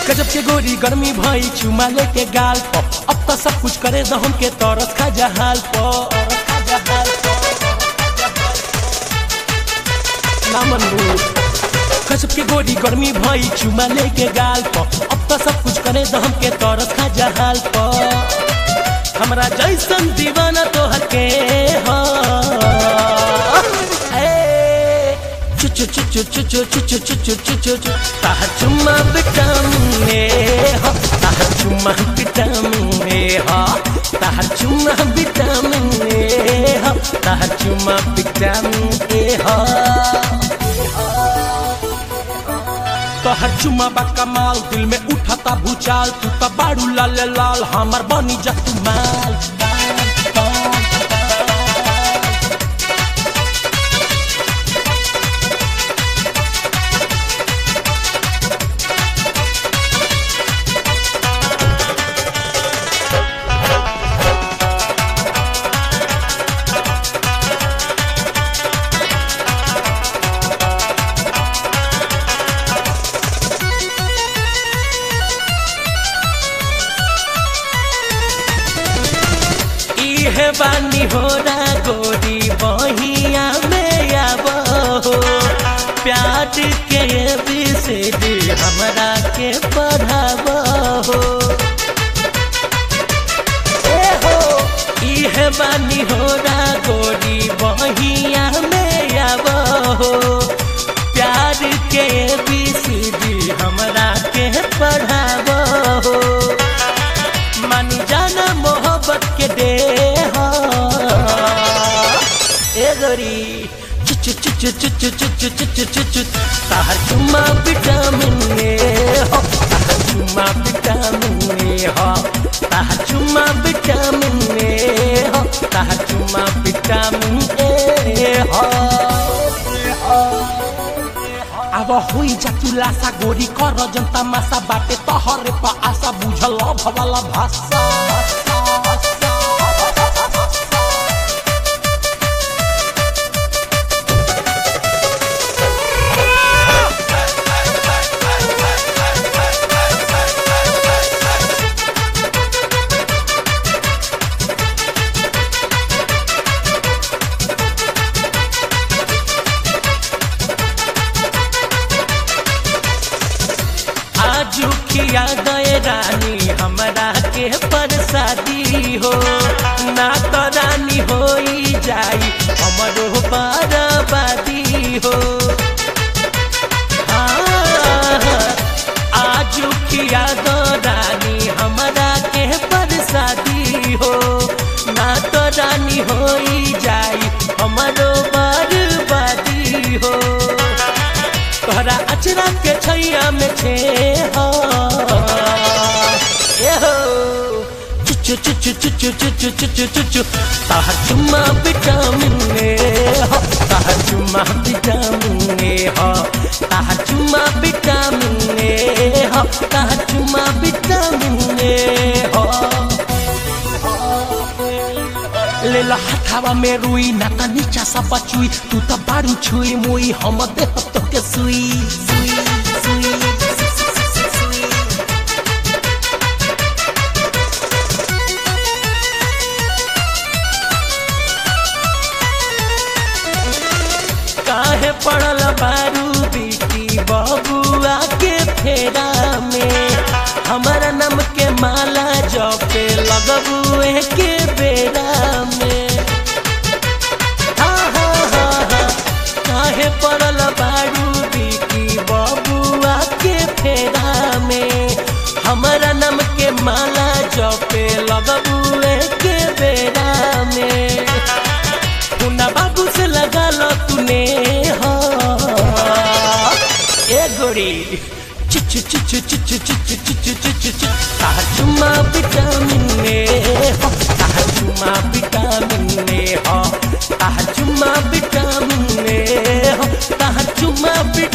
गजब के गोरी गर्मी भई चुमा लेके गाल पर अब तो सब कुछ करे दहम के तरस खा जहाल पर गजब के गोरी गर्मी भई चुमा लेके गाल पर अब तो सब कुछ करे दहम के तरस खा जहाल पर हमरा जैसन दीवाना तोहर के हो चु चु चु चु चु चु चु चु चु चु चु चु ताहा चुम्मा विटामिन ए हो ताहा चुम्मा विटामिन ए हो ताहा चुम्मा विटामिन ए हो ताहा चुम्मा विटामिन ए हो तोहर चुम्मा बा कमाल दिल में उठाता भूचाल तू तो बाड़ू लाल लाल हमार बनी जा तू माल हे बानी हो रा गोरी बहिया में आबो प्यार के विषय हमरा के पढ़ाबो हे बानी हो रा गोरी बहिया में आबो प्यार के विषय हमरा के पढ़ाबो मानी जाना मोहब्बत के दे गोरी चु चु चु चु चु चु चु चु चु चु चु ताहर चुम्मा विटामिन ए हो ताहर चुम्मा विटामिन ए हो ताहर चुम्मा विटामिन ए हो ताहर चुम्मा विटामिन ए हो अब होई जा तू लासा गोरी कर जनता मासा बाटे तोहरे पा आशा बुझल भवाला भाषा किया गए रानी हमरा के परसादी हो ना तो रानी होई जाई हमरो बर्बादी हो आज किया गो रानी हमरा के परसादी हो ना तो रानी होई जाई हमरो बर्बादी हो तोहरा अचरा के छैया में छे हो चु चु चु चु चु चु चु चु चु चु चु ताहर चुम्मा विटामिन ए हो ताहर चुम्मा विटामिन ए हो ताहर चुम्मा विटामिन ए हो ताहर चुम्मा विटामिन ए हो ले ला हथावा में रुई ना ता नीचा सा बचुई तू तो बारू छुई मुई हम दे तो के सुई सुई सुई काहे पड़ल बारू बेटी बबुआ के फेरा में हमारा नाम के माला जपे लगबुए के बेरा में काहे पड़ल बारू बेटी बबुआ के फेरा में हमारा नाम के माला जपे लगबुए के बेरा में पुना बाबू से लगा लो तूने हो ए गोरी चु चु चु चु चु चु चु चु चु चु चु चु चु ताहर चुम्मा विटामिन ए हो ताहर चुम्मा विटामिन ए हो ताहर चुम्मा विटामिन ए हो ताहर चुम्मा